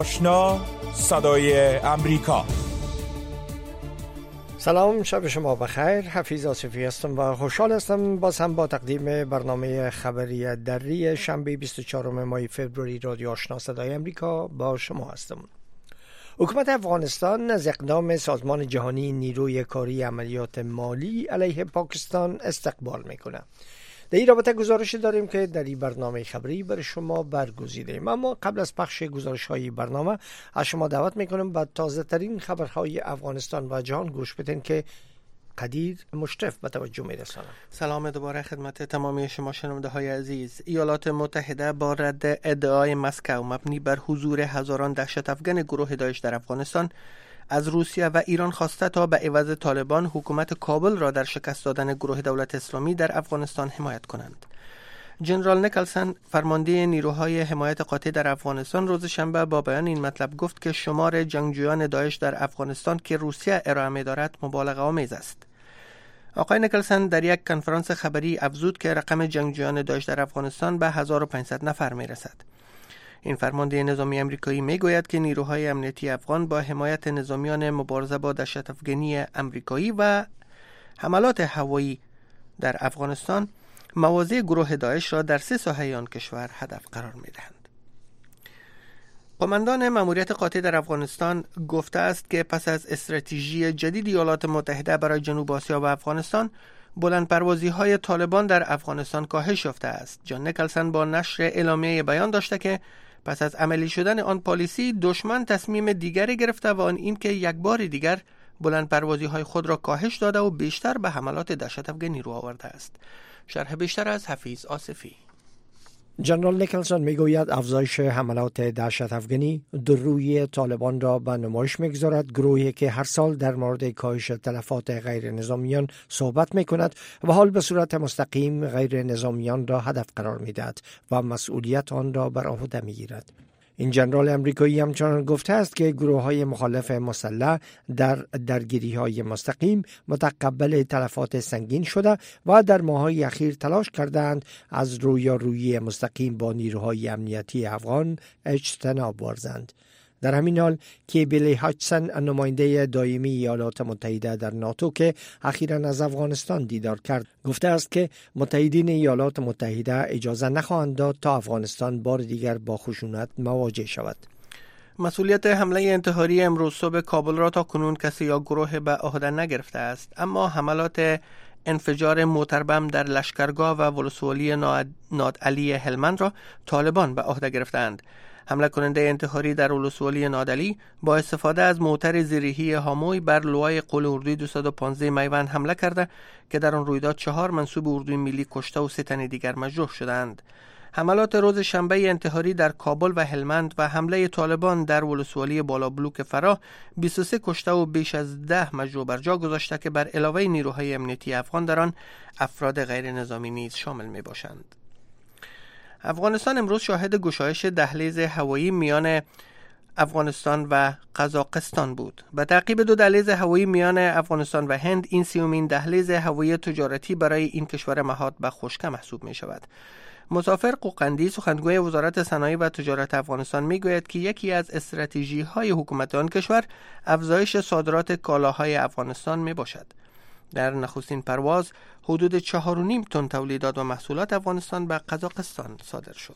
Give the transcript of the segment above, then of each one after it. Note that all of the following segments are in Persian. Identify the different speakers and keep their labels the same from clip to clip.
Speaker 1: آشنا صدای امریکا.
Speaker 2: سلام، شب شما بخیر. حفیظ آصفی هستم و خوشحال هستم باز هم با تقدیم برنامه خبری دری شنبه 24 ماه فوریه رادیو آشنا صدای امریکا با شما هستم. حکومت افغانستان از اقدام سازمان جهانی نیروی کاری عملیات مالی علیه پاکستان استقبال میکنه. در این رابطه گزارش داریم که در این برنامه خبری برای شما برگزیدیم، اما قبل از پخش گزارش های برنامه از شما دعوت میکنم به تازه ترین خبرهای افغانستان و جهان گوش بدین که قدیر مشرف به توجه میرسانم.
Speaker 3: سلام دوباره خدمت تمامی شما شنونده های عزیز. ایالات متحده با رد ادعای مسکو مبنی بر حضور هزاران دهشت افغان گروه داعش در افغانستان از روسیه و ایران خواسته تا به عوض طالبان حکومت کابل را در شکست دادن گروه دولت اسلامی در افغانستان حمایت کنند. جنرال نیکلسن، فرمانده نیروهای حمایت قاطع در افغانستان، روز شنبه با بیان این مطلب گفت که شمار جنگجویان داعش در افغانستان که روسیه ارائه می‌دارد مبالغه آمیز است. آقای نیکلسن در یک کنفرانس خبری افزود که رقم جنگجویان داعش در افغانستان به 1500 نفر می‌رسد. این فرمانده نظامی امریکایی میگوید که نیروهای امنیتی افغان با حمایت نظامیان مبارزه با دهشت افغانی امریکایی و حملات هوایی در افغانستان مواضع گروه داعش را در 3 ساحه آن کشور هدف قرار میدهند. قماندان مأموریت قاطع در افغانستان گفته است که پس از استراتژی جدید ایالات متحده برای جنوب آسیا و افغانستان، بلندپروازی های طالبان در افغانستان کاهش یافته است. جان نیکلسن با نشر اعلامیه بیان داشته که پس از عملی شدن آن پالیسی، دشمن تصمیم دیگری گرفته و آن این که یک بار دیگر بلندپروازی های خود را کاهش داده و بیشتر به حملات دهشت افغانی رو آورده است. شرح بیشتر از حفیظ آصفی.
Speaker 2: جنرال نیکلسن میگوید افزایش حملات دهشت افغانی در روی طالبان را به نمایش میگذارد، گروهی که هر سال در مورد کاهش تلفات غیر نظامیان صحبت میکند و حال به صورت مستقیم غیر نظامیان را هدف قرار میدهد و مسئولیت آن را بر عهده میگیرد. این جنرال امریکایی همچنان گفته است که گروه‌های مخالف مسلح در درگیری‌های مستقیم متقبل تلفات سنگین شده و در ماه‌های اخیر تلاش کردند از رویارویی مستقیم با نیروهای امنیتی افغان اجتناب ورزند. در همین حال کیبلی هاچسن، نماینده دائمی ایالات متحده در ناتو که اخیراً از افغانستان دیدار کرد، گفته است که متحدین ایالات متحده اجازه نخواهند داد تا افغانستان بار دیگر با خشونت مواجه شود.
Speaker 3: مسئولیت حمله انتحاری امروز صبح کابل را تا کنون کسی یا گروه به عهده نگرفته است، اما حملات انفجار موتر بم در لشکرگاه و ولسوالی نادعلی هلمند را طالبان به عهده گرفتند. حمله کننده انتحاری در ولسوالی نادعلی با استفاده از موتر زیرهی هاموی بر لوای قول اردوی 215 میوند حمله کرده که در آن رویداد 4 منسوب اردوی ملی کشته و 3 تن دیگر مجروح شدند. حملات روز شنبه انتحاری در کابل و هلمند و حمله طالبان در ولسوالی بالا بلوک فراه 23 کشته و بیش از 10 مجروح بر جا گذاشته که بر علاوه نیروهای امنیتی افغان در آن افراد غیر نظامی نیز شامل می باشند. افغانستان امروز شاهد گشایش دهلیز هوایی میان افغانستان و قزاقستان بود. به تعقیب 2 دهلیز هوایی میان افغانستان و هند، این 30مین دهلیز هوایی تجارتی برای این کشور مهاد به خشکه محسوب می شود. مسافر قوقندی، سخنگوی وزارت صنایع و تجارت افغانستان، میگوید که یکی از استراتژی های حکومت آن کشور افزایش صادرات کالاهای افغانستان می باشد. در نخستین پرواز حدود 4.5 تن تولیدات و محصولات افغانستان به قزاقستان صادر شد.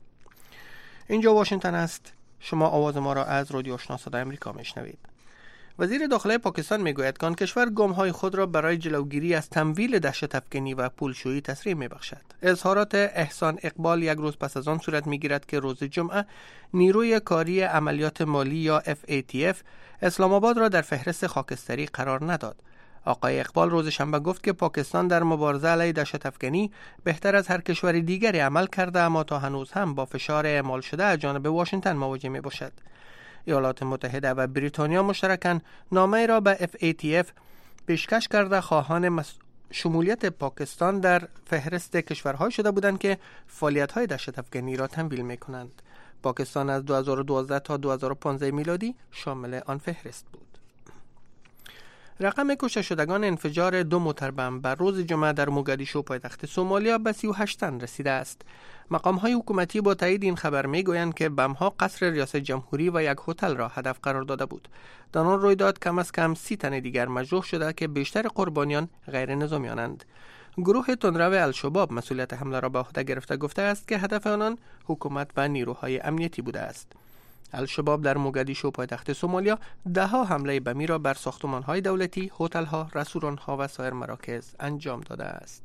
Speaker 3: اینجا واشنگتن است. شما آواز ما را از رادیو آشنا صدای امریکا میشنوید. وزیر داخلی پاکستان میگوید که آن کشور گام‌های خود را برای جلوگیری از تمویل دهشت افغانی و پولشویی تسریع میبخشد. اظهارات احسان اقبال یک روز پس از آن صورت میگیرد که روز جمعه نیروی کاری عملیات مالی یا FATF اسلام آباد را در فهرست خاکستری قرار نداد. آقای اقبال روز شنبه گفت که پاکستان در مبارزه علیه دهشت افغانی بهتر از هر کشور دیگری عمل کرده، اما تا هنوز هم با فشار اعمال شده از جانب واشنگتن مواجه می باشد. ایالات متحده و بریتانیا مشترکاً نامه‌ای را به FATF پیشکش کرده خواهان شمولیت پاکستان در فهرست کشورهای شده بودند که فعالیت‌های دهشت افغانی را تمویل می‌کنند. پاکستان از 2012 تا 2015 میلادی شامل آن فهرست بود. رقم کشته شدگان انفجار 2 موتر بم بر روز جمعه در موگادیشو پایتخت سومالیا به 38 تن رسیده است. مقام‌های حکومتی با تایید این خبر می‌گویند که بم‌ها قصر ریاست جمهوری و یک هتل را هدف قرار داده بود. در آن رویداد کم از کم 30 تن دیگر مجروح شده که بیشتر قربانیان غیر نظامیانند. گروه تندرو الشباب مسئولیت حمله را به عهده گرفته گفته است که هدف آنان حکومت و نیروهای امنیتی بوده است. الشباب در موگادیشو پایتخت سومالیا 10 حمله بمی را بر ساختمان‌های دولتی، هتل‌ها، رستوران‌ها و سایر مراکز انجام داده است.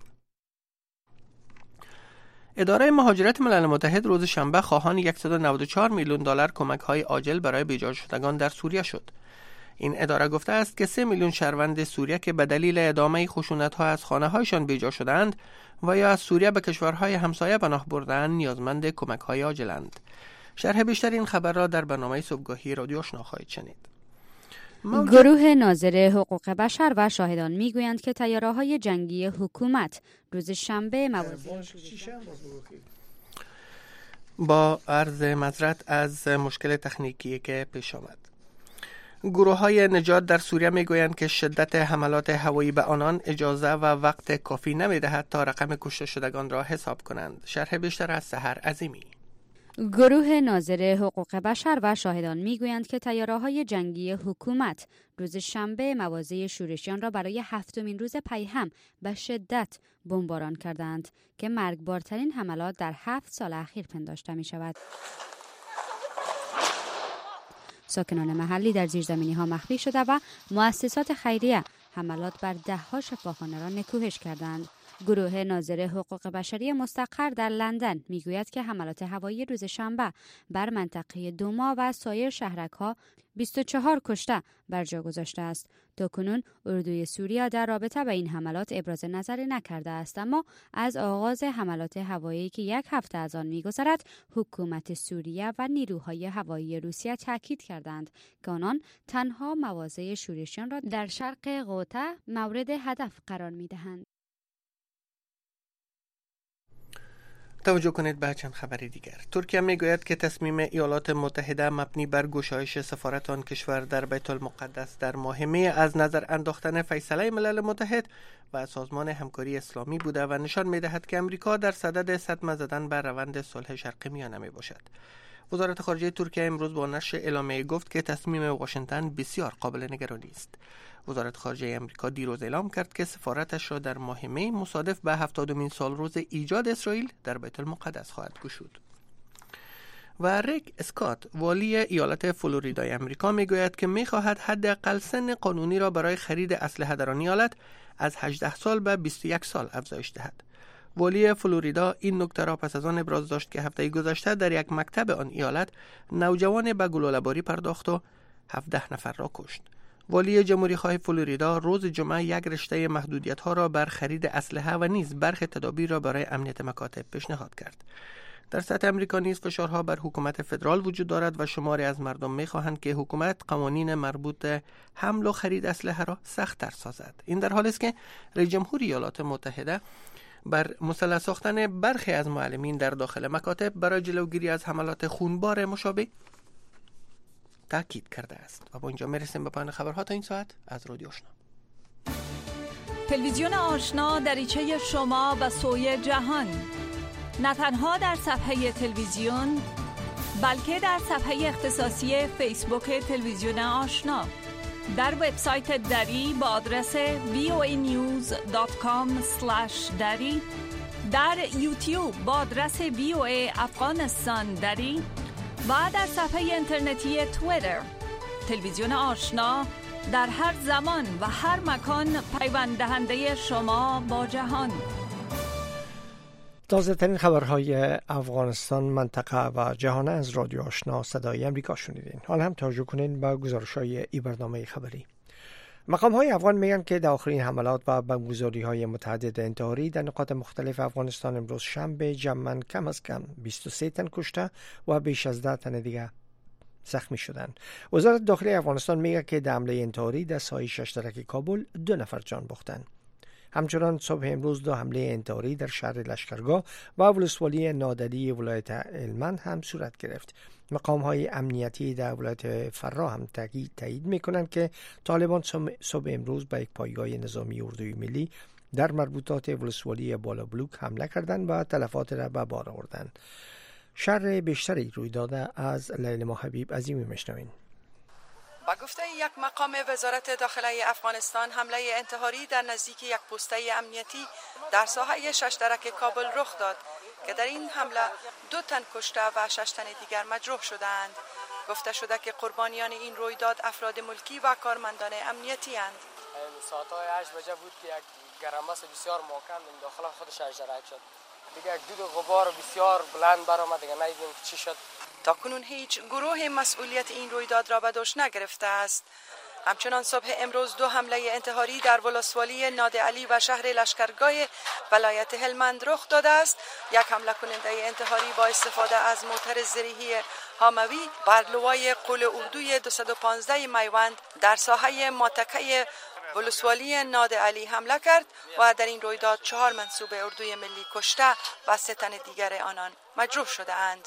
Speaker 3: اداره مهاجرت ملل متحد روز شنبه خواهان $194 میلیون کمک‌های عاجل برای بیجا شدگان در سوریه شد. این اداره گفته است که 3 میلیون شهروند سوریه که به دلیل ادامه خشونت‌ها از خانه‌هایشان بیجا شدند و یا از سوریه به کشورهای همسایه پناه برده‌اند نیازمند کمک‌های عاجلند. شرح بیشتر این خبر را در برنامه صبحگاهی رادیو آشنا خواهید شنید.
Speaker 4: گروه ناظر حقوق بشر و شاهدان میگویند که طیاره‌های جنگی حکومت روز شنبه
Speaker 3: با عرض معذرت از مشکل تکنیکی که پیش آمد. گروه‌های نجات در سوریه میگویند که شدت حملات هوایی به آنان اجازه و وقت کافی نمیدهد تا رقم کشته شدگان را حساب کنند. شرح بیشتر از سحر عظیمی.
Speaker 4: گروه ناظر حقوق بشر و شاهدان میگویند که طیاره‌های جنگی حکومت روز شنبه مواضع شورشیان را برای 7مین روز پی هم به شدت بمباران کردند که مرگبارترین حملات در 7 سال اخیر پنداشته می شود. ساکنان محلی در زیرزمینی‌ها مخفی شده و مؤسسات خیریه حملات بر 10 شفاخانه را نکوهش کردند. گروه ناظر حقوق بشری مستقر در لندن میگوید که حملات هوایی روز شنبه بر منطقه دوما و سایر شهرک‌ها 24 کشته بر جا گذاشته است. تاکنون اردوی سوریه در رابطه با این حملات ابراز نظری نکرده است، اما از آغاز حملات هوایی که 1 هفته از آن می‌گذرد حکومت سوریه و نیروهای هوایی روسیه تاکید کردند که آنان تنها مواضع شورشیان را در شرق غوطه مورد هدف قرار می‌دهند.
Speaker 3: توجه کنید به چند خبر دیگر. ترکیه میگوید که تصمیم ایالات متحده مبنی بر گشایش سفارت آن کشور در بیت المقدس در ماهمه از نظر انداختن فیصله ملل متحد و سازمان همکاری اسلامی بوده و نشان میدهد که امریکا در صدد صدمه زدن بر روند صلح شرق میانه می باشد. وزارت خارجه ترکیه امروز با نشر اعلامیه گفت که تصمیم واشنگتن بسیار قابل نگرانی است. وزارت خارجه امریکا دیروز اعلام کرد که سفارتش را در ماه می مصادف به 70مین سالروز ایجاد اسرائیل در بیت المقدس خواهد گشود. و ریک اسکات والی ایالت فلوریدای امریکا میگوید که میخواهد حداقل سن قانونی را برای خرید اسلحه در آن ایالت از 18 سال به 21 سال افزایش دهد. والی فلوریدا این نکته را پس از آن ابراز داشت که هفته گذشته در یک مکتب آن ایالت نوجوان به گلوله‌باری پرداخت و 17 نفر را کشت. والی جمهوری خواه فلوریدا روز جمعه یک رشته محدودیت‌ها را بر خرید اسلحه و نیز برخی تدابیر را برای امنیت مکاتب پیشنهاد کرد. در سطح امریکا نیز فشارها بر حکومت فدرال وجود دارد و شماری از مردم می‌خواهند که حکومت قوانین مربوط به حمل و خرید اسلحه را سخت‌تر سازد. این در حالی است که رئیس جمهور ایالات متحده بر مسلح ساختن برخی از معلمین در داخل مکاتب برای جلوگیری از حملات خونبار مشابه تاکید کرده است. و با اینجا میرسیم به پایان خبرها تا این ساعت از رادیو آشنا.
Speaker 5: تلویزیون آشنا دریچه شما به سوی جهان، نه تنها در صفحه تلویزیون بلکه در صفحه اختصاصی فیسبوک تلویزیون آشنا، در وبسایت دری با آدرس voanews.com/dari، در یوتیوب با آدرس VOA افغانستان دری و در صفحه اینترنتی توییتر. تلویزیون آشنا در هر زمان و هر مکان پیوند دهنده شما با جهان.
Speaker 2: تازه ترین خبرهای افغانستان، منطقه و جهان از رادیو آشنا صدای امریکا شنیدین. حالا هم توجه کنین به گزارش‌های این برنامه خبری. مقام‌های افغان میگن که در آخرین حملات و بمبگذاری‌های متعدد انتحاری در نقاط مختلف افغانستان امروز شنبه جمعاً کم از کم 23 تن کشته و بیش از 10 تن دیگه زخمی شدند. وزارت داخلی افغانستان میگه که در حمله انتحاری در سایه 6 کابل 2 نفر جان باختند. همچنان صبح امروز 2 حمله انتحاری در شهر لشکرگاه و ولسوالی نادلی ولایت هلمند هم صورت گرفت. مقام‌های امنیتی در ولایت فرا هم تایید می‌کنند که طالبان صبح امروز به یک پایگاه نظامی اردوی ملی در مربوطات ولسوالی بالا بلوک حمله کردند و تلفات را به بار آوردند. شرح بیشتری روی داده از لیلا حبیب عظیمی میشنوین.
Speaker 6: با گفته یک مقام وزارت داخلی افغانستان، حمله انتحاری در نزدیک یک پوسته امنیتی در ساحه 6 درک کابل رخ داد که در این حمله 2 تن کشته و 6 تن دیگر مجروح شدند. گفته شده که قربانیان این رویداد افراد ملکی و کارمندان امنیتی اند.
Speaker 7: ساعت‌های 8 بجه بود که یک گرمبست بسیار محکم داخل خودش اشتراک شد. دیگه یک دود غبار بسیار بلند برآمد، دیگه ندیدیم چی شد.
Speaker 6: تا کنون هیچ گروه مسئولیت این رویداد را به دوش نگرفته است. همچنان صبح امروز 2 حمله انتحاری در ولسوالی نادعلی و شهر لشکرگاه ولایت هلمند رخ داده است. یک حمله کننده انتحاری با استفاده از موتر زرهی هاموی بر لوای قول اردوی 215 میوند در ساحه ماتکه ولسوالی نادعلی حمله کرد و در این رویداد 4 منصوب اردوی ملی کشته و 3 تن دیگر آنان مجروح شده اند.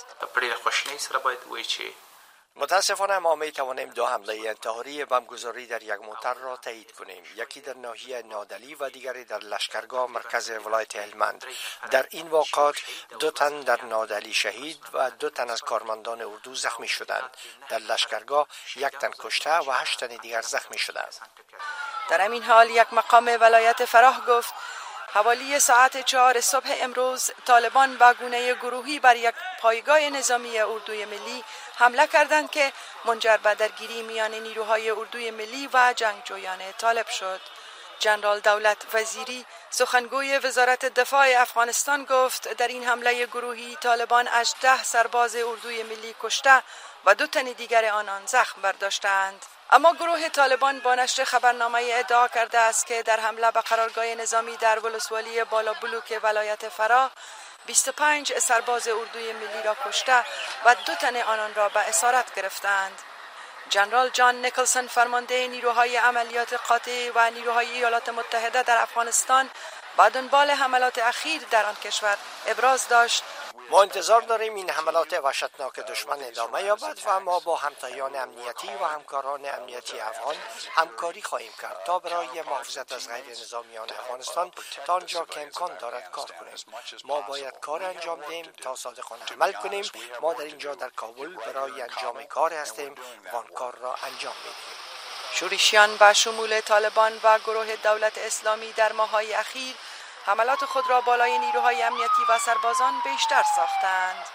Speaker 2: متاسفانه ما می توانیم 2 حمله انتحاری بمبگذاری در یک موتر را تایید کنیم. یکی در ناحیه نادلی و دیگری در لشکرگاه مرکز ولایت هلمند. در این واقعات 2 تن در نادلی شهید و 2 تن از کارمندان اردو زخمی شدند. در لشکرگاه 1 تن کشته و 8 تن دیگر زخمی شدند.
Speaker 6: در همین حال یک مقام ولایت فراه گفت حوالی ساعت 4 صبح امروز طالبان با گونه گروهی بر یک پایگاه نظامی اردوی ملی حمله کردند که منجر به درگیری میان نیروهای اردوی ملی و جنگجویان طالب شد. جنرال دولت وزیری سخنگوی وزارت دفاع افغانستان گفت در این حمله گروهی طالبان 18 سرباز اردوی ملی کشته و 2 تن دیگر آنان زخم برداشتند. اما گروه طالبان با نشر خبرنامه ادعا کرده است که در حمله به قرارگاه نظامی در ولسوالی بالا بلوک ولایت فرا 25 سرباز اردوی ملی را کشته و 2 تن آنان را به اسارت گرفتند. جنرال جان نیکلسون فرمانده نیروهای عملیات قاطع و نیروهای ایالات متحده در افغانستان با دنبال حملات اخیر در آن کشور ابراز داشت:
Speaker 2: ما انتظار داریم این حملات وحشتناک دشمن ادامه یابد و ما با همتایان امنیتی و همکاران امنیتی افغان همکاری خواهیم کرد تا برای محافظت از غیر نظامیان افغانستان تا آنجا که امکان دارد کار کنیم. ما باید کار انجام دهیم تا صادقانه عمل کنیم. ما در اینجا در کابل برای انجام کار هستیم و آن کار را انجام میدهیم.
Speaker 6: شورشیان به شمول طالبان و گروه دولت اسلامی در ماه‌های اخیر حملات خود را بالای نیروهای امنیتی و سربازان بیشتر ساختند.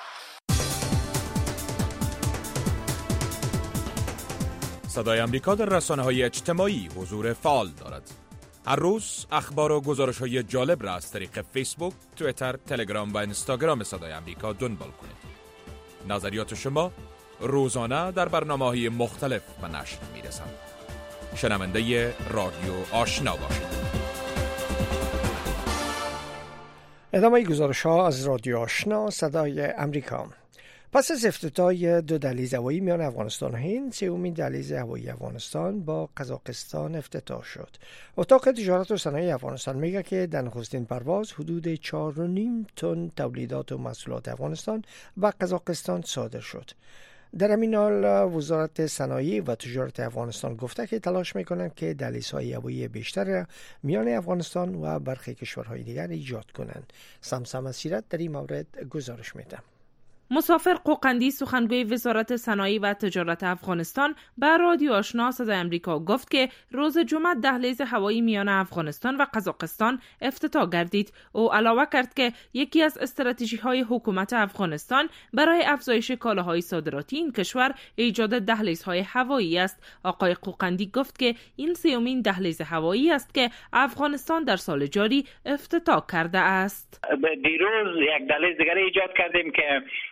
Speaker 1: صدای امریکا در رسانه‌های اجتماعی حضور فعال دارد. هر روز اخبار و گزارش‌های جالب را از طریق فیسبوک، توییتر، تلگرام و اینستاگرام صدای امریکا دنبال کنید. نظریات شما روزانه در برنامه‌های مختلف به نشر می‌رسند. شنونده رادیو آشنا باشید.
Speaker 2: ادامه گزارش ها از رادیو آشنا صدای امریکا. پس از افتتاح 2 دهلیز هوایی میان افغانستان و هند، 3مین دهلیز هوایی افغانستان با قزاقستان افتتاح شد. اتاق تجارت و صنایع افغانستان میگه که در نخستین پرواز حدود 4.5 تن تولیدات و محصولات افغانستان و قزاقستان صادر شد. در همین حال وزارت صنایع و تجارت افغانستان گفته که تلاش میکنند که دهلیزهای هوایی بیشتر میان افغانستان و برخی کشورهای دیگر ایجاد کنند. سمسم سیرت در این مورد گزارش میده.
Speaker 8: مسافر قوقندی سخنگوی وزارت صنایع و تجارت افغانستان به رادیو آشنا صدای امریکا گفت که روز جمعه دهلیز هوایی میان افغانستان و قزاقستان افتتاح گردید. او علاوه کرد که یکی از استراتژی‌های حکومت افغانستان برای افزایش کالاهای صادراتی این کشور ایجاد دهلیزهای هوایی است. آقای قوقندی گفت که این 3مین دهلیز هوایی است که افغانستان در سال جاری افتتاح کرده است.
Speaker 9: دیروز یک دهلیز دیگر ایجاد کردیم که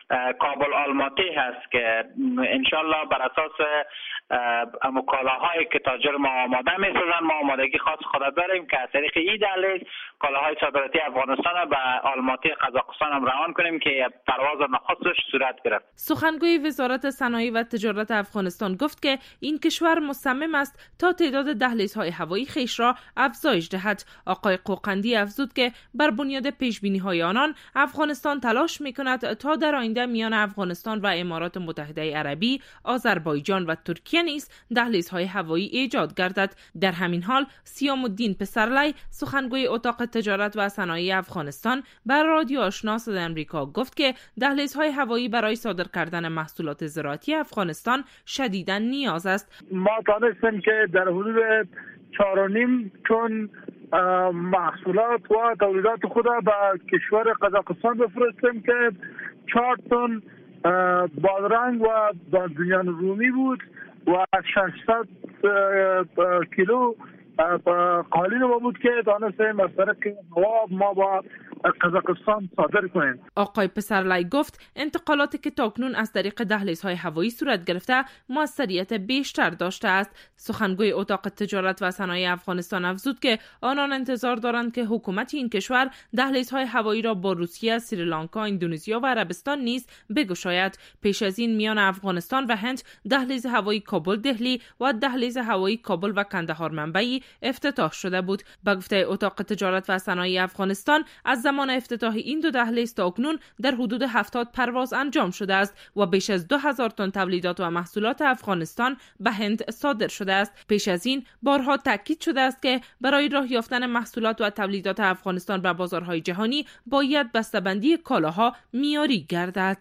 Speaker 9: کابل آلماتی هست که انشالله بر اساس کالاهایی که تاجر ما آماده می‌سازن، ما آمادگی خاص خود داریم که از طریق این دهلیز کالاهای صادراتی افغانستان را به آلماتی قزاقستان هم روان کنیم که پرواز نخستش صورت گرفت.
Speaker 8: سخنگوی وزارت صنایع و تجارت افغانستان گفت که این کشور مصمم است تا تعداد دهلیزهای هوایی خویش را افزایش دهد. آقای قوقندی افزود که بر بنیاد پیشبینی‌های آنان افغانستان تلاش می‌کند تا در آینده میان افغانستان و امارات متحده عربی، آذربایجان و ترکیه نیز دهلیزهای هوایی ایجاد گردد. در همین حال سیام الدین پسرلی، سخنگوی اتاق تجارت و صنایع افغانستان، بر رادیو آشنا صدای آمریکا گفت که دهلیزهای هوایی برای صادر کردن محصولات زراعتی افغانستان شدیداً نیاز است.
Speaker 10: ما دانستیم که در حدود 4.5 تن محصولات و تولیدات خود به کشور قزاقستان بفرستیم که 4 تن بادرنگ و بادنجان رومی بود و 600 کیلو قالین ما بود که دانستیم از طریق هوا ما با قزاقستان صادر کنیم.
Speaker 8: آقای پسرلی گفت انتقالاتی که تاکنون از طریق دهلیزهای هوایی صورت گرفته موثریت بیشتر داشته است. سخنگوی اتاق تجارت و صنایع افغانستان افزود که آنان انتظار دارند که حکومت این کشور دهلیزهای هوایی را با روسیه، سریلانکا، اندونزیا و عربستان نیز بگشاید. پیش از این میان افغانستان و هند دهلیز هوایی کابل دهلی و دهلیز هوایی کابل و کندهار منبعی افتتاح شده بود. با گفته اتاق تجارت و صنایع افغانستان از زمان افتتاح این دو دهلیز تا اکنون در حدود 70 پرواز انجام شده است و بیش از 2000 تن تولیدات و محصولات افغانستان به هند صادر شده است. پیش از این بارها تاکید شده است که برای راه یافتن محصولات و تولیدات افغانستان به بازارهای جهانی باید بسته‌بندی کالاها معیاری گردد.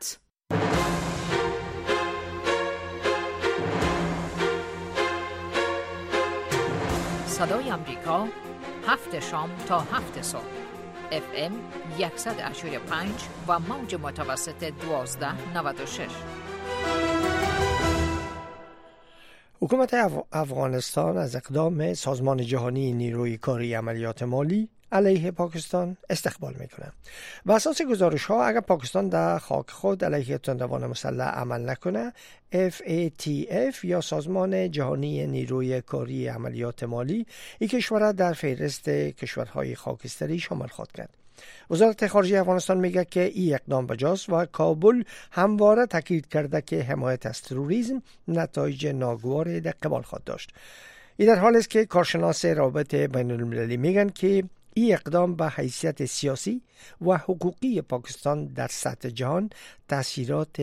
Speaker 11: صدای آمریکا 7 شام تا 7 صبح FM 185 و موج متوسط 1296.
Speaker 2: حکومت افغانستان از اقدام سازمان جهانی نیروی کاری عملیات مالی علیه پاکستان استقبال میکنه. بر اساس گزارش ها اگر پاکستان در خاک خود علیه تندروان مسلح عمل نکنه، FATF یا سازمان جهانی نیروی کاری عملیات مالی این کشور در فهرست کشورهای خاکستری شامل خواهد کرد. وزارت خارجه افغانستان میگه که این اقدام بجاست و کابل همواره تاکید کرده که حمایت از تروریسم نتایج ناگوار در قبال خواهد داشت. این در حالی است که کارشناس روابط بین المللی میگن که این اقدام به حیثیت سیاسی و حقوقی پاکستان در سطح جهان تاثیرات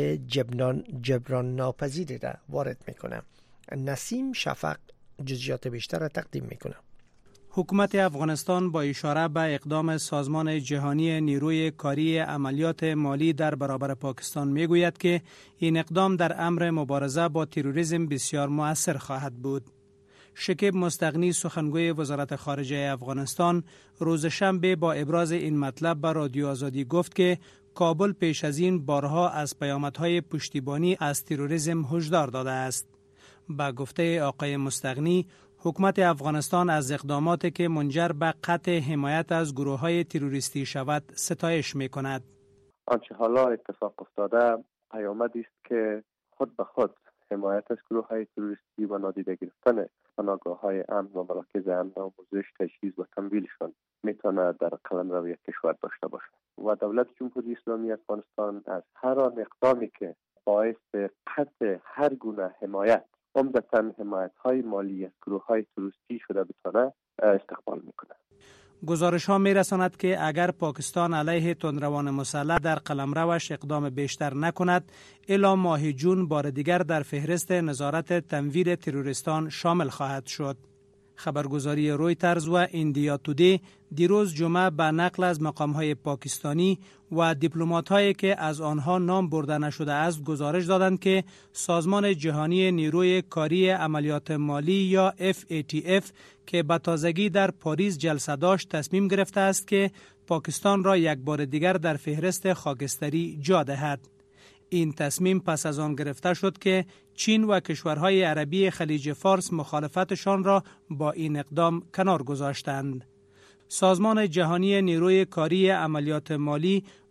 Speaker 2: جبران ناپذیری را وارد میکنه. نسیم شفق جزئیات بیشتر را تقدیم میکنه.
Speaker 12: حکومت افغانستان با اشاره به اقدام سازمان جهانی نیروی کاری عملیات مالی در برابر پاکستان میگوید که این اقدام در امر مبارزه با تروریسم بسیار مؤثر خواهد بود. شکیب مستغنی سخنگوی وزارت خارجه افغانستان روز شنبه با ابراز این مطلب به رادیو آزادی گفت که کابل پیش از این بارها از پیامدهای پشتیبانی از تروریسم هشدار داده است. با گفته آقای مستغنی، حکومت افغانستان از اقداماتی که منجر به قطع حمایت از گروه‌های تروریستی شود ستایش می‌کند.
Speaker 13: آنچه حالا اتفاق افتاده پیامدی است که خود به خود حمایت از گروه‌های تروریستی و نادیده گرفتن پناهگاه‌های امن و مراکز امن و آموزش، تجهیز و تمویلشان میتونه در قلمرو یک کشور داشته باشه و دولت جمهوری اسلامی افغانستان از هر آن اقدامی که باعث قطع هر گونه حمایت، عمدتاً حمایت‌های مالی از گروه‌های تروریستی شده بتونه استقبال میکنه.
Speaker 12: گزارش ها می رساند که اگر پاکستان علیه تندروان مسلح در قلمروش اقدام بیشتر نکند، الی ماه جون بار دیگر در فهرست نظارت تمویل تروریستان شامل خواهد شد. خبرگزاری رویترز و ایندیا تودی دیروز جمعه به نقل از مقام‌های پاکستانی و دیپلمات‌هایی که از آنها نام برده نشده است گزارش دادند که سازمان جهانی نیروی کاری عملیات مالی یا FATF که به تازگی در پاریس جلسه داشت تصمیم گرفته است که پاکستان را یک بار دیگر در فهرست خاکستری جا دهد. این تصمیم پس از آن گرفته شد که چین و کشورهای عربی خلیج فارس مخالفتشان را با این اقدام کنار گذاشتند. سازمان جهانی نیروی کاری عملیات مالی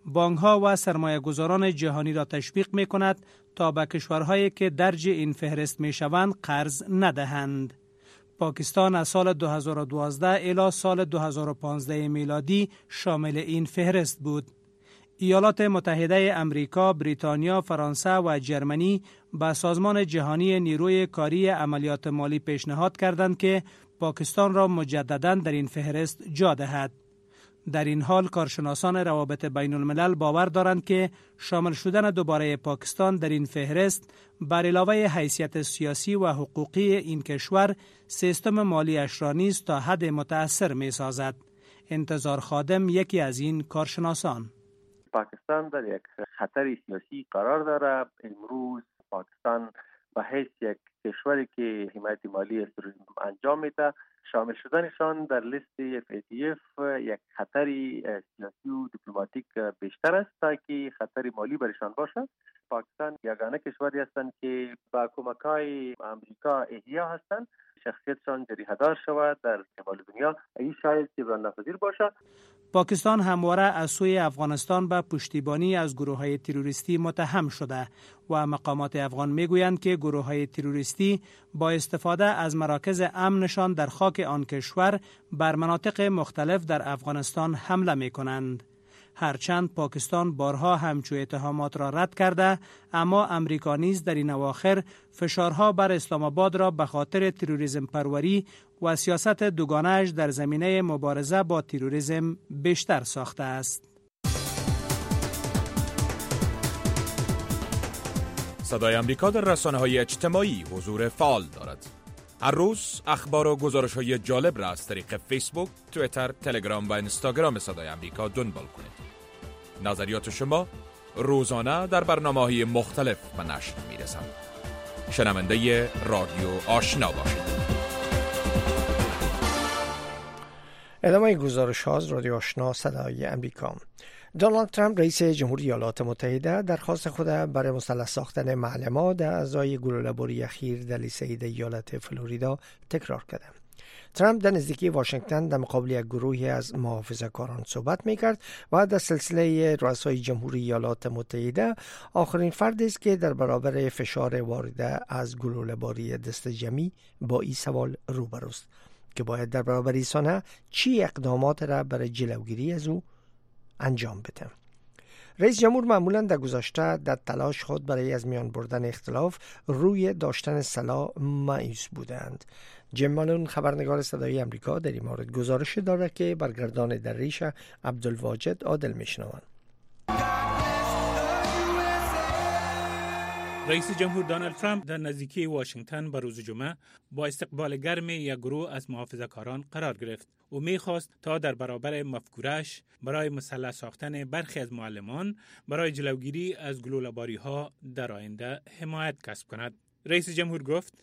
Speaker 12: بانک‌ها و سرمایه‌گذاران جهانی را تشویق می‌کند تا به کشورهایی که درج این فهرست می‌شوند قرض ندهند. پاکستان از سال 2012 الی سال 2015 میلادی شامل این فهرست بود. ایالات متحده امریکا، بریتانیا، فرانسه و جرمنی به سازمان جهانی نیروی کاری عملیات مالی پیشنهاد کردند که پاکستان را مجدداً در این فهرست جا دهد. در این حال کارشناسان روابط بین الملل باور دارند که شامل شدن دوباره پاکستان در این فهرست بر علاوه حیثیت سیاسی و حقوقی این کشور سیستم مالی‌اش را نیز تا حد متأثر می سازد. انتظار خادم یکی از این کارشناسان:
Speaker 13: پاکستان در یک خطر سیاسی قرار دارد. امروز پاکستان به حیث یک کشوری که حمایت مالی از تروریسم انجام میده، شامل شدنشان در لیست FATF یک خطر سیاسی و دیپلماتیک بیشتر است تا که خطر مالی برشان باشد. پاکستان یگانه کشوری هستند که با کمک‌های آمریکا احیا هستند، شخصیتشان جریحه‌دار شود در شمال دنیا. این شاید جبران ناپذیر باشد.
Speaker 12: پاکستان همواره از سوی افغانستان به پشتیبانی از گروه‌های تروریستی متهم شده و مقامات افغان میگویند که گروه‌های تروریستی با استفاده از مراکز امنشان در خاک آن کشور بر مناطق مختلف در افغانستان حمله می‌کنند. هرچند پاکستان بارها همچو اتهامات را رد کرده، اما امریکا نیز در این اواخر فشارها بر اسلام آباد را به خاطر تروریسم پروری و سیاست دوگانه‌اش در زمینه مبارزه با تروریسم بیشتر ساخته است.
Speaker 1: صدای آمریکا در رسانه‌های اجتماعی حضور فعال دارد. هر روز اخبار و گزارش‌های جالب را از طریق فیسبوک، توییتر، تلگرام و اینستاگرام صدای آمریکا دنبال کنید. نظریات شما روزانه در برنامه‌های مختلف به نشر می‌رسند. شنونده رادیو آشنا باشید.
Speaker 2: ادامه گزارش ها از رادیو آشنا صدای امریکا. دونالد ترامپ رئیس جمهوری ایالات متحده درخواست خود برای مسلح ساختن معلمان در اعضای گلوله‌باری اخیر در لیسه ایالت فلوریدا تکرار کرده. ترامپ در نزدیکی واشنگتن در مقابل یک گروهی از محافظه‌کاران صحبت می‌کرد و در سلسله رؤسای جمهوری ایالات متحده آخرین فردی است که در برابر فشار وارده از گلوله‌باری دست جمعی با این سوال روبروست که باید در برابر این صحنه چی اقدامات را برای جلوگیری از او انجام بده. رئیس جمهور معمولا در گذشته در تلاش خود برای از میان بردن اختلاف روی داشتن سلاح مایوس بودند. جیم مالون خبرنگار صدای امریکا در این مورد گزارش داره که برگردان در ریش عبدالواجد عادل میشنوند.
Speaker 14: رئیس جمهور دونالد ترامپ در نزدیکی واشنگتن به روز جمعه با استقبال گرم یک گروه از محافظه‌کاران قرار گرفت. او می‌خواست تا در برابر مفکورش برای مسلح ساختن برخی از معلمان برای جلوگیری از گلوله‌باری‌ها در آینده حمایت کسب کند. رئیس جمهور گفت: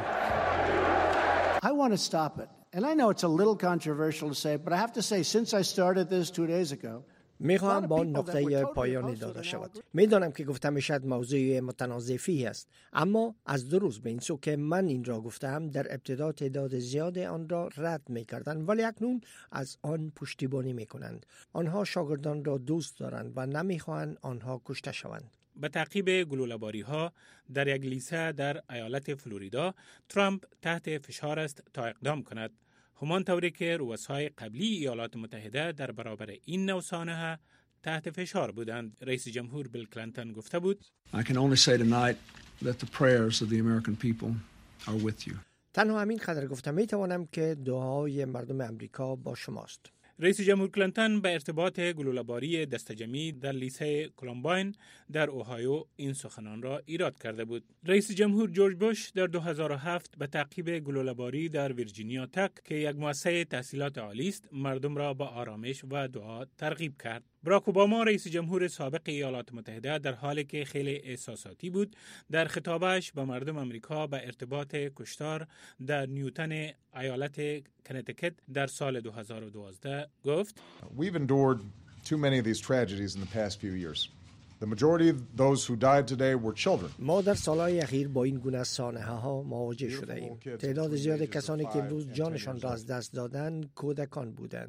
Speaker 15: I want to stop it. And I know it's a little controversial to say, but I have to say since I started this 2 days ago,
Speaker 2: میخواهم با نقطه پایانی داده شود. میدانم که گفتم میشد موضوع متنازعی است، اما از 2 روز به این سو که من این را گفتم در ابتدا تعداد زیاد آن را رد میکردند، ولی اکنون از آن پشتیبانی میکنند. آنها شاگردان را دوست دارند و نمیخواهند آنها کشته شوند.
Speaker 14: به تعقیب گلوله‌باری‌ها در یک لیسه در ایالت فلوریدا، ترامپ تحت فشار است تا اقدام کند. همان طوری که رؤسای قبلی ایالات متحده در برابر این نوع سانحه تحت فشار بودند. رئیس جمهور بیل کلینتون گفته بود:
Speaker 16: I can only say tonight that the prayers of the American people are with you.
Speaker 2: تنها همین قدر گفتم میتوانم که دعای مردم امریکا با شماست.
Speaker 14: رئیس جمهور کلینتون به ارتباط گلوله‌باری دستجمعی در لیسه کولومباین در اوهایو این سخنان را ایراد کرده بود. رئیس جمهور جورج بوش در 2007 به تعقیب گلوله‌باری در ویرجینیا تک که یک مؤسسه تحصیلات عالی است، مردم را به آرامش و دعا ترغیب کرد. باراک اوباما رئیس جمهور سابق ایالات متحده در حالی که خیلی احساساتی بود، در خطابش به مردم امریکا به ارتباط کشتار در نیوتن ایالت کنتیکت در سال 2012 گفت:
Speaker 17: We've endured too many of these tragedies in the past few years. The majority of those who died today were children.
Speaker 2: ما در سالهای اخیر با این گونه سانحه‌ها مواجه شده ایم. تعداد زیاد کسانی که امروز جانشان را از دست دادند کودکان بودند.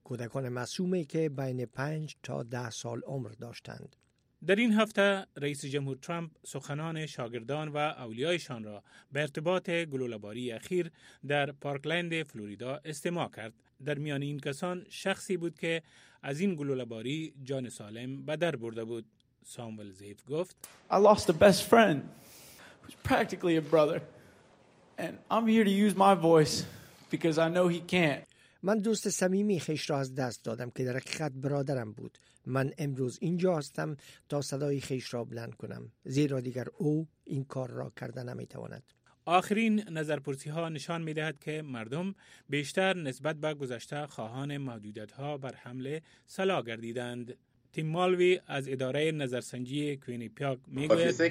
Speaker 2: کودکان معصومی که بین 5 تا 10 سال عمر داشتند.
Speaker 14: در این هفته رئیس جمهور ترامپ سخنان شاگردان و اولیایشان را به ارتباط گلوله‌باری اخیر در پارکلند فلوریدا استماع کرد. در میان این کسان شخصی بود که از این گلوله‌باری جان سالم به در برده بود. ساموئل زیف گفت:
Speaker 18: I lost a best friend who's practically a brother and I'm here to use my voice because I know he can't.
Speaker 2: من دوست صمیمی خیش را از دست دادم که در حقیقت برادرم بود. من امروز اینجا هستم تا صدای خیش را بلند کنم، زیرا دیگر او این کار را کرده نمیتواند.
Speaker 14: آخرین نظرپرسی ها نشان می دهد که مردم بیشتر نسبت به گذشته خواهان محدودیت ها بر حمله سلا گردیدند. تیم مالوی از اداره نظرسنجی کوینیپیاک میگوید: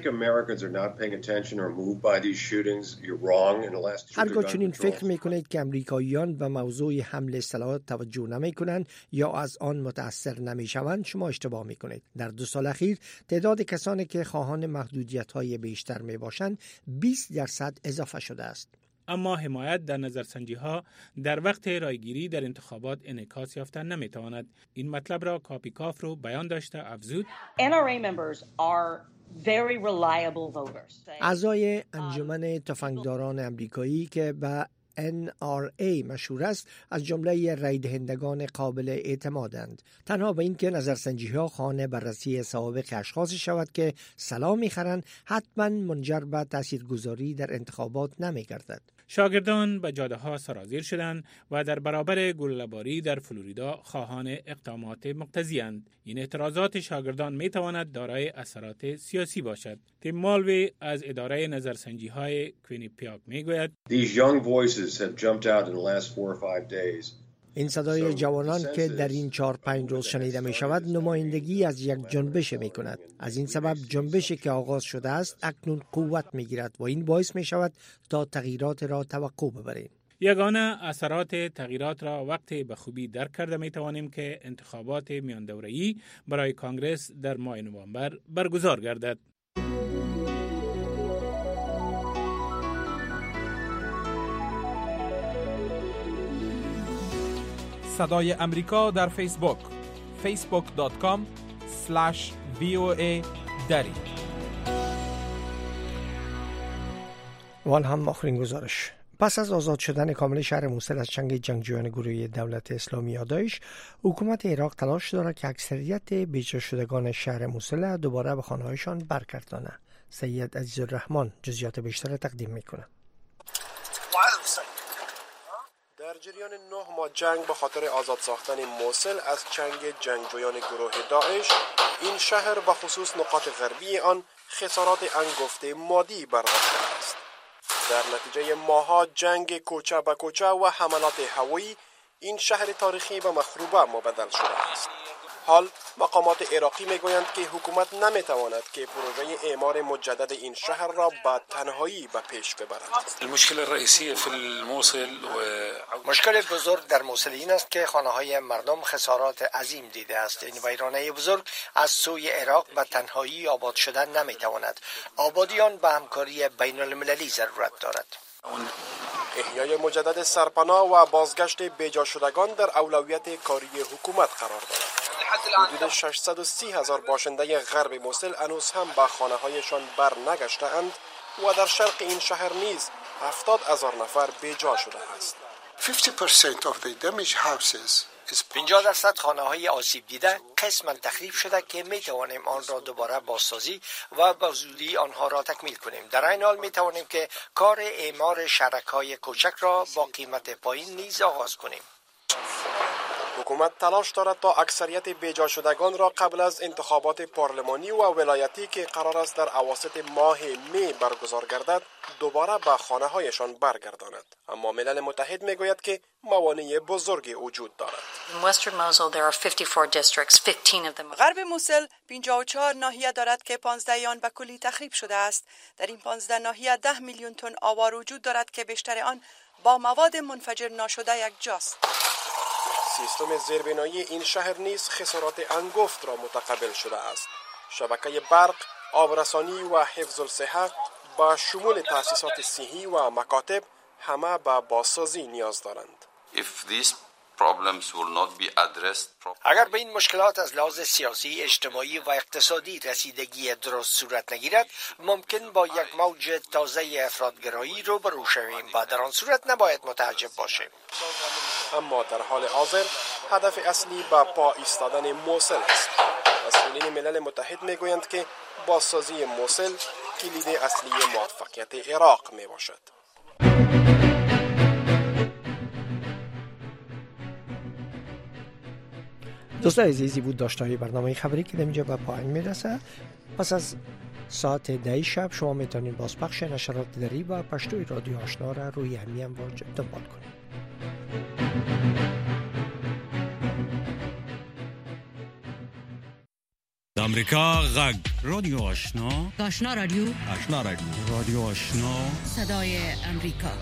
Speaker 2: هرگاه چنین فکر میکنید که امریکاییان به موضوع حمل سلاح توجه نمیکنند یا از آن متاثر نمیشوند، شما اشتباه میکنید. در 2 سال اخیر تعداد کسانی که خواهان محدودیت های بیشتر میباشند 20% اضافه شده است.
Speaker 14: اما حمایت در نظرسنجی ها در وقت رایگیری در انتخابات انعکاس یافتن نمیتواند. این مطلب را کاپیکاف رو بیان داشته افزود:
Speaker 19: NRA members are very reliable voters.
Speaker 2: اعضای انجمن تفنگداران امریکایی که به NRA مشهور است از جمله رای دهندگان قابل اعتمادند. تنها به این که نظرسنجی‌ها خانه بررسی سوابق اشخاصی شود که سلاح می‌خرند حتما منجر به تاثیرگذاری در انتخابات نمی‌گردد.
Speaker 14: شاگردان به جاده‌ها سرازیر شدند و در برابر گلوله‌باری در فلوریدا خواهان اقدامات مقتضی‌اند. این اعتراضات شاگردان می‌تواند دارای اثرات سیاسی باشد. تیم مالوی از اداره نظرسنجی‌های کوینیپیاک می‌گوید:
Speaker 2: این صدای جوانان که در این 4-5 روز شنیده می شود نمایندگی از یک جنبش می کند. از این سبب جنبشی که آغاز شده است اکنون قوت می گیرد و این باعث می شود تا تغییرات را توقع ببریم.
Speaker 14: یگانه اثرات تغییرات را وقتی به خوبی درک کرده می توانیم که انتخابات میان دوره‌ای برای کانگرس در ماه نوامبر برگزار گردد.
Speaker 1: صدای امریکا در فیسبوک facebook.com/VOA دری.
Speaker 2: و هم آخرین گزارش. پس از آزاد شدن کامل شهر موصل از چنگ جنگجویان گروه دولت اسلامی داعش، حکومت عراق تلاش دارد که اکثریت بیجا شدگان شهر موصل دوباره به خانه‌هایشان برگرداند. سید عزیزالرحمن جزئیات بیشتر تقدیم می‌کند.
Speaker 20: در جریان 9 ماه جنگ به خاطر آزاد ساختن موصل از چنگ جنگجویان گروه داعش، این شهر و خصوص نقاط غربی آن خسارات انگفته مادی برداشته است. در نتیجه ماه‌ها جنگ کوچه به کوچه و حملات هوایی، این شهر تاریخی به مخروبه مبدل شده است. حال مقامات عراقی میگویند که حکومت نمیتواند که پروژه اعمار مجدد این شهر را به تنهایی به پیش ببرد.
Speaker 21: مشکل بزرگ در موصل این است که خانه‌های مردم خسارات عظیم دیده است. این ویرانه بزرگ از سوی عراق به تنهایی آباد شدن نمیتواند. آبادی آن به همکاری بین المللی ضرورت دارد.
Speaker 20: احیای مجدد سرپناه و بازگشت بیجا شدگان در اولویت کاری حکومت قرار دارد. حدود 630,000 باشنده غرب موصل هنوز هم به خانه‌هایشان بر نگشته‌اند و در شرق این شهر نیز 70,000 نفر بیجا شده است.
Speaker 21: 50% خانه‌های آسیب دیده قسماً تخریب شده که می‌توانیم آن را دوباره بازسازی و به زودی آنها را تکمیل کنیم. در این حال می‌توانیم که کار اعمار شهرک‌های کوچک را با قیمت پایین نیز آغاز کنیم.
Speaker 20: حکومت تلاش دارد تا اکثریت بیجا شدگان را قبل از انتخابات پارلمانی و ولایتی که قرار است در اواسط ماه می برگزار گردد دوباره به خانه‌هایشان برگرداند. اما ملل متحد میگوید که موانع بزرگی وجود دارد.
Speaker 6: غرب موصل 54 ناحیه دارد که 15 آن به کلی تخریب شده است. در این 15 ناحیه 10 میلیون تن آوار وجود دارد که بیشتر آن با مواد منفجر ناشده یکجاست.
Speaker 20: سیستم زیربنایی این شهر نیز خسارات انگفت را متقبل شده است. شبکه برق، آبرسانی و حفظ الصحه با شمول تأسیسات صحی و مکاتب همه به بازسازی نیاز دارند.
Speaker 21: اگر به این مشکلات از لحاظ سیاسی، اجتماعی و اقتصادی رسیدگی درست صورت نگیرد، ممکن با یک موج تازه افراطگرایی روبرو شویم و در آن صورت نباید متعجب باشیم.
Speaker 20: اما در حال حاضر هدف اصلی به پا ایستادن موصل است. مسئولین ملل متحد میگویند که بازسازی موصل کلید اصلی موفقیت عراق می باشد.
Speaker 2: دوستان عزیزی بود داشته‌های برنامه خبری که اینجا به پایان میرسه. پس از ساعت 10 شب شما میتونید بازپخش نشرات دری و پشتوی رادیو آشنا را روی همین امواج دنبال کنید.
Speaker 4: امریکا غږ رادیو آشنا
Speaker 22: رادیو
Speaker 4: رادیو آشنا
Speaker 22: صدای امریکا.